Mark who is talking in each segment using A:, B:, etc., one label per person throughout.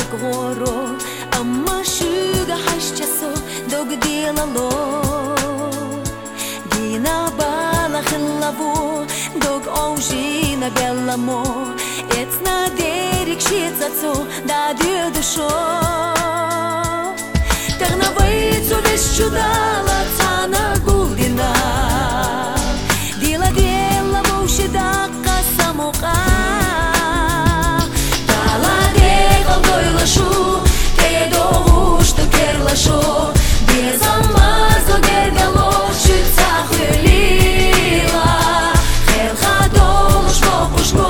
A: غورو أما شوغا حشتسو دوغ ديلالو دينا بالا خلابو دوغ أوجينا بيلامو Ецна дерек шицацу да дюдушо Тарнавайцу весь чудала цана гулдина Дила дела вовше дакка самока Дала декал дойлашу Те догу что керлашо Без амазо гергало шица хвилила Хелха долуш вопушко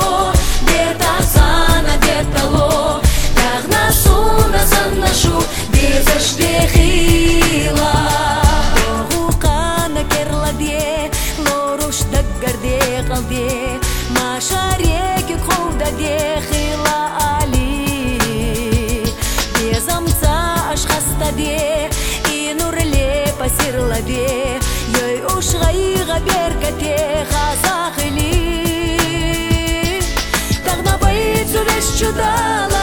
A: ما شاريك خودة دي خيلا علي دي زمتا أشخاص دي إنور لي بسير لدي يوش غيغة بيركتي خاصة خلي تغنى بيتو ليش جدال